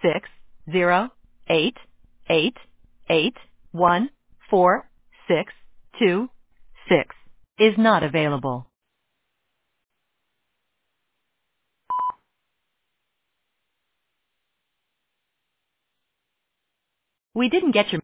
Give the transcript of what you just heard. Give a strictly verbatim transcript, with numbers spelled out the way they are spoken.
six zero eight eight eight one four six two six is not available. We didn't get your